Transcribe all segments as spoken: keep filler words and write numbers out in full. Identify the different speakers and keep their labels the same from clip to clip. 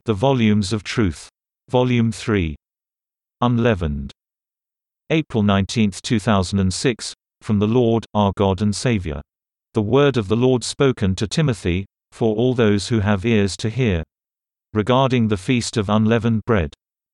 Speaker 1: The Volumes of Truth. Volume three. Unleavened. April nineteenth two thousand six, from the Lord, our God and Savior. The word of the Lord spoken to Timothy, for all those who have ears to hear. Regarding the Feast of Unleavened Bread.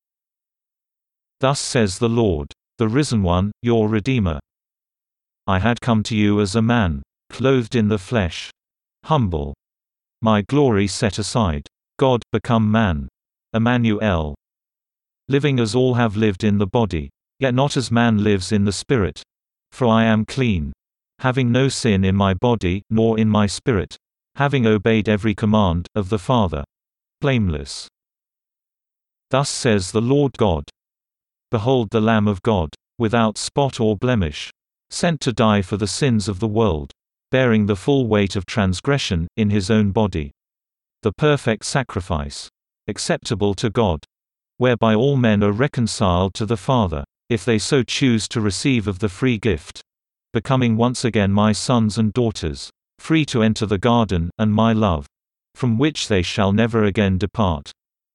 Speaker 1: Thus says the Lord, the Risen One, your Redeemer. I had come to you as a man, clothed in the flesh. Humble. My glory set aside. God, become man. Emmanuel. Living as all have lived in the body, yet not as man lives in the spirit. For I am clean, having no sin in my body, nor in my spirit, having obeyed every command of the Father. Blameless. Thus says the Lord God. Behold the Lamb of God, without spot or blemish, sent to die for the sins of the world, bearing the full weight of transgression, in his own body. The perfect sacrifice, acceptable to God, whereby all men are reconciled to the Father, if they so choose to receive of the free gift, becoming once again my sons and daughters, free to enter the garden, and my love, from which they shall never again depart.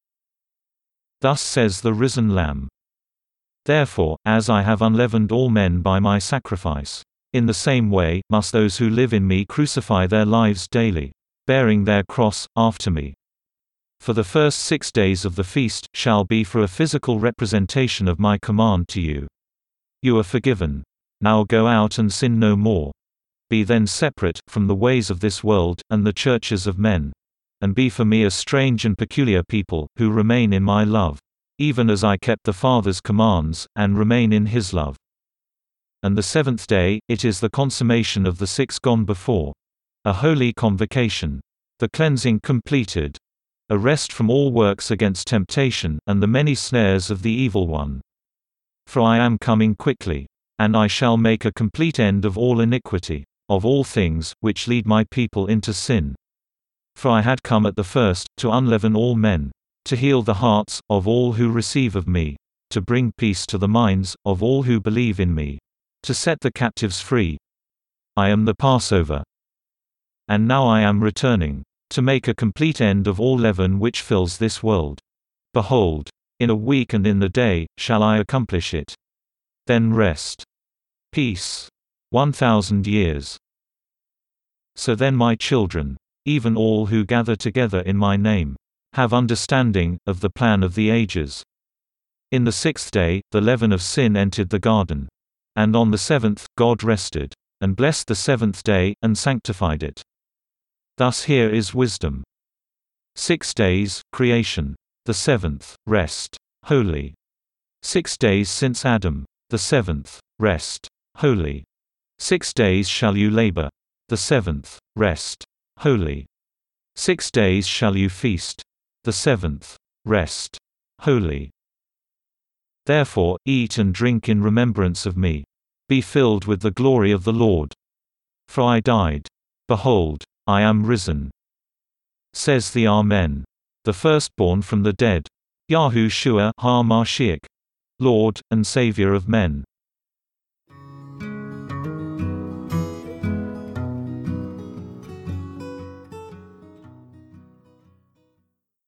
Speaker 1: Thus says the risen Lamb. Therefore, as I have unleavened all men by my sacrifice, in the same way, must those who live in me crucify their lives daily, bearing their cross, after me. For the first six days of the feast shall be for a physical representation of my command to you. You are forgiven. Now go out and sin no more. Be then separate from the ways of this world, and the churches of men. And be for me a strange and peculiar people, who remain in my love, even as I kept the Father's commands, and remain in his love. And the seventh day, it is the consummation of the six gone before. A holy convocation. The cleansing completed. A rest from all works against temptation, and the many snares of the evil one. For I am coming quickly. And I shall make a complete end of all iniquity, of all things, which lead my people into sin. For I had come at the first, to unleaven all men, to heal the hearts, of all who receive of me, to bring peace to the minds, of all who believe in me, to set the captives free. I am the Passover. And now I am returning, to make a complete end of all leaven which fills this world. Behold, in a week and in the day, shall I accomplish it. Then rest. Peace. One thousand years. So then my children, even all who gather together in my name, have understanding of the plan of the ages. In the sixth day, the leaven of sin entered the garden. And on the seventh, God rested, and blessed the seventh day, and sanctified it. Thus here is wisdom. Six days, creation. The seventh, rest, holy. Six days since Adam. The seventh, rest, holy. Six days shall you labor. The seventh, rest, holy. Six days shall you feast. The seventh, rest, holy. Therefore, eat and drink in remembrance of me. Be filled with the glory of the Lord. For I died. Behold, I am risen. Says the Amen. The firstborn from the dead. Yahushua HaMashiach. Lord, and Savior of men.